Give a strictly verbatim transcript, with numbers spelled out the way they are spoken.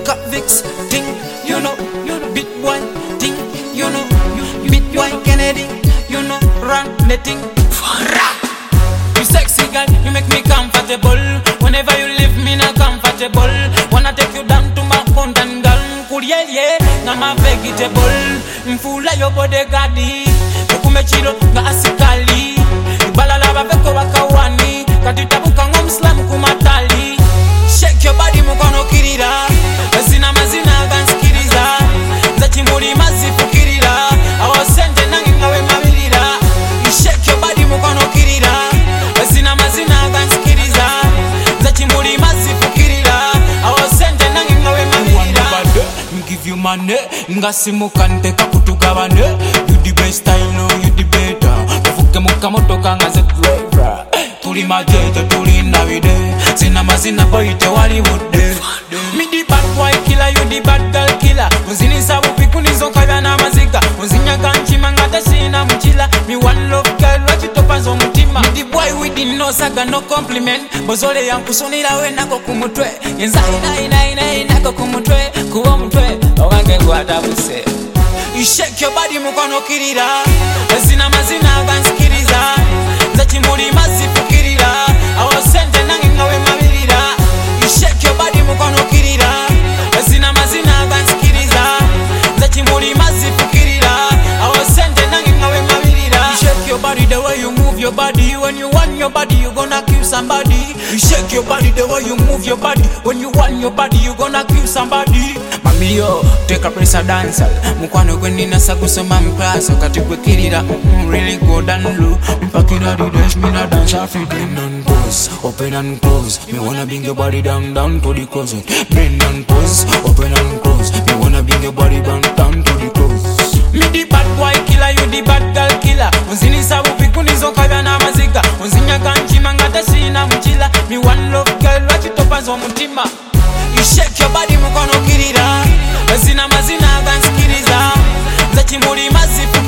got Vix thing, you know, you know, bit boy thing, you know, bit boy Kennedy, you know, run the thing. You sexy girl, you make me comfortable. Whenever you leave me not comfortable. Wanna take you down to my fountain girl. Kurie ye, na ma vegetable. Mfula yo bodyguard. Kukume chiro nga asikali. Ibalala baveko wakawani. Katitabuka ngomslam kumatali. Shake your body mukono kirira. Zina mazina ganskiriza. Zachimuri mazifu kirira. Awasente nangi ngawe mabirira. You shake your body mukono kirira. Zina mazina ganskiriza. Zachimuri mazifu kirira. Awasente nangi ngawe mabirira. Give you money, ngasimu kante kakutugabane. You the best I know, you the better. Kufuke muka motoka ngaze driver. Tuli majete, tuli navide. Zina mazina boite Hollywood. Me the bad boy killer, you the bad girl killer. Uzini sabu piku nizo kaya na mazika. Uzinya kanchi mangata sina mchila. Me one love girl, wachitopa zo mutima. Me the boy with the no saga, no compliment. Bozole yangu sonira we nako kumutwe. Yenza ina ina ina ina ko kumutwe. Kuwa mutwe, ogange guadabuse. You shake your body mukono kirira. Zina mazina ganskiriza. Zachimuri mazifu kirira. Awasente nangi ngawe mabirira. You shake your body mukono kirira. Zina mazina ganskiriza. Zachimuri mazifu kirira. Awasente nangi ngawe mabirira. You shake your body the way you move your body. When you want your body you gonna kill somebody. You shake your body the way you move your body. When you want your body you gonna kill somebody. Mami yo, take a press a dancer. Mukwano kweni nasa kusoma mklaso. Kati kwe kirira, mm, really good and low. Mpakina di dash, me na dance a feet. Bend and pose, open and close. Me wanna bring your body down, down to the closet. Bend and pose, open and close. Me wanna bring your body down, down to the close. Me the bad boy killer, you the bad girl killer. Unzini sabu piku nizo kaya na mazika. Unzinya kanchi mangata sina mchila. Me one love girl, wachitopa zo mutima. You shake your body mukono kirira. Zina mazina ganskiriza. Zachimuri mazifu